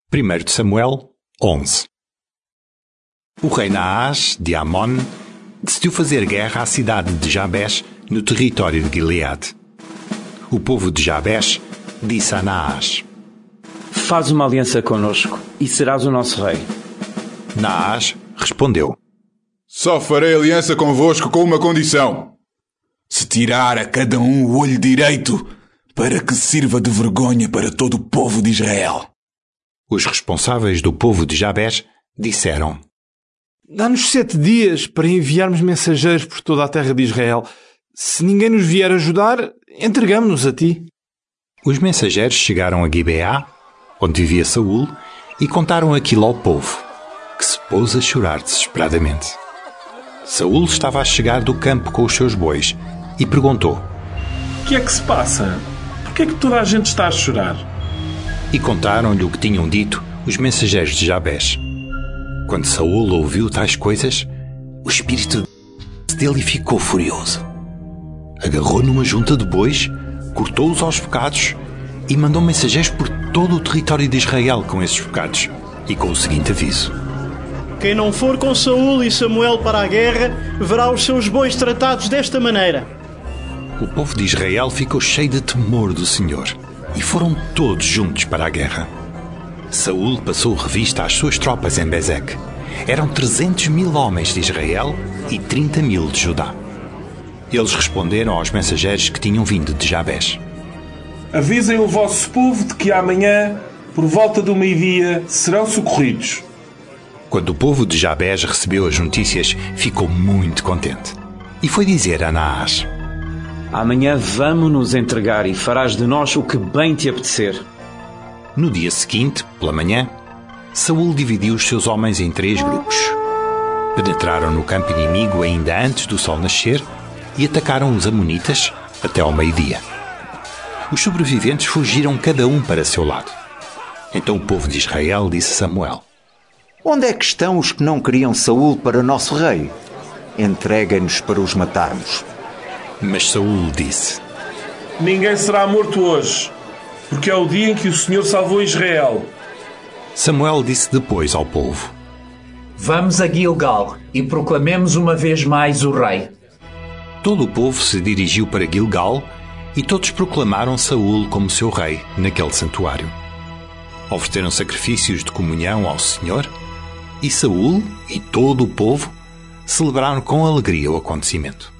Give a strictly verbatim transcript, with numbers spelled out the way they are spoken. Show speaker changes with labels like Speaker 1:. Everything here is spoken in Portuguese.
Speaker 1: primeiro de Samuel, onze. O rei Naás, de Amon, decidiu fazer guerra à cidade de Jabés, no território de Gileade. O povo de Jabés disse a Naás:
Speaker 2: Faz uma aliança conosco e serás o nosso rei.
Speaker 1: Naás respondeu:
Speaker 3: Só farei aliança convosco com uma condição: se tirar a cada um o olho direito, para que sirva de vergonha para todo o povo de Israel.
Speaker 1: Os responsáveis do povo de Jabés disseram:
Speaker 4: Dá-nos sete dias para enviarmos mensageiros por toda a terra de Israel. Se ninguém nos vier ajudar, entregamo-nos a ti.
Speaker 1: Os mensageiros chegaram a Gibeá, onde vivia Saul, e contaram aquilo ao povo, que se pôs a chorar desesperadamente. Saul estava a chegar do campo com os seus bois e perguntou:
Speaker 5: O que é que se passa? Por que é que toda a gente está a chorar?
Speaker 1: E contaram-lhe o que tinham dito os mensageiros de Jabés. Quando Saul ouviu tais coisas, o espírito dele ficou furioso. Agarrou numa junta de bois, cortou-os aos bocados e mandou mensageiros por todo o território de Israel com esses bocados e com o seguinte aviso:
Speaker 6: Quem não for com Saul e Samuel para a guerra, verá os seus bois tratados desta maneira.
Speaker 1: O povo de Israel ficou cheio de temor do Senhor e foram todos juntos para a guerra. Saul passou revista às suas tropas em Bezeque. Eram trezentos mil homens de Israel e trinta mil de Judá. Eles responderam aos mensageiros que tinham vindo de Jabés:
Speaker 5: Avisem o vosso povo de que amanhã, por volta do meio-dia, serão socorridos.
Speaker 1: Quando o povo de Jabés recebeu as notícias, ficou muito contente. E foi dizer a Naás:
Speaker 2: Amanhã vamos nos entregar e farás de nós o que bem te apetecer.
Speaker 1: No dia seguinte, pela manhã, Saul dividiu os seus homens em três grupos. Penetraram no campo inimigo ainda antes do sol nascer e atacaram os amonitas até ao meio-dia. Os sobreviventes fugiram cada um para seu lado. Então o povo de Israel disse a Samuel:
Speaker 7: Onde é que estão os que não queriam Saul para nosso rei? Entreguem-nos para os matarmos.
Speaker 1: Mas Saul disse:
Speaker 5: Ninguém será morto hoje, porque é o dia em que o Senhor salvou Israel.
Speaker 1: Samuel disse depois ao povo:
Speaker 8: Vamos a Gilgal e proclamemos uma vez mais o rei.
Speaker 1: Todo o povo se dirigiu para Gilgal e todos proclamaram Saul como seu rei naquele santuário. Ofereceram sacrifícios de comunhão ao Senhor e Saul e todo o povo celebraram com alegria o acontecimento.